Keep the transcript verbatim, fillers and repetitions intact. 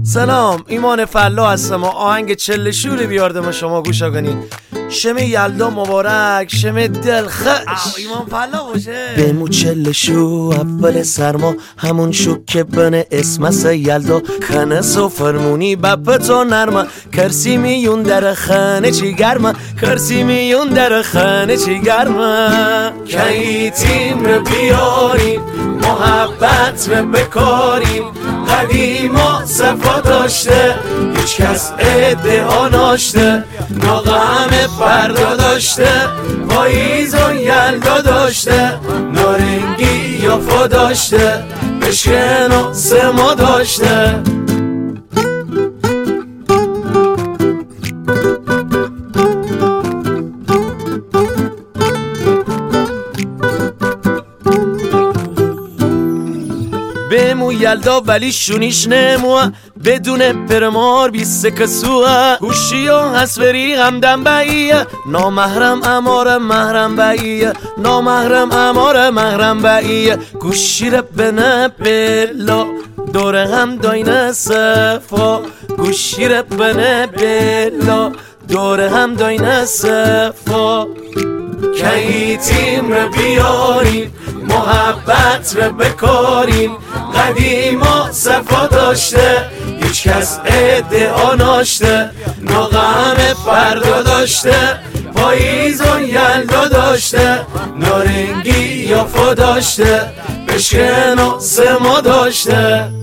سلام، ایمان فلا هستم و آهنگ چله شوری بیاردم و شما گوش کنین. شمه یلدا مبارک، شمه دلخش ایمان فلا باشه. بمو چله شو اول سرما، همون شو که بنه اسمس یلدا خنس و فرمونی بپتا نرمه، کرسی میون در خانه چی گرمه، کرسی میون در خانه چی گرمه. کی تیم رو بیاریم، محبت رو بکاریم، قدیما صفا داشته هیچ کس ادعا ناشته، ناغم فردا داشته پاییز و یلدا داشته، نارنگی یافا داشته بشکن و سما داشته. بمو یلدا ولی شونیش نموه، بدون پرمار بیسته کسوه، گوشی و هسوری غمدن باییه، نامحرم امار محرم باییه، نامحرم امار محرم باییه. گوشی رو بنه بلا دوره هم داینه صفا، گوشی رو بنه بلا دوره هم داینه صفا. کی تیم رو بیاریم، محبت رو بکاریم، قدیما صفا داشته هیچ کس ادعا ناشته، ناغم فردا داشته پاییز و یلدا داشته، نارنگی یافا داشته بشکن و سما داشته.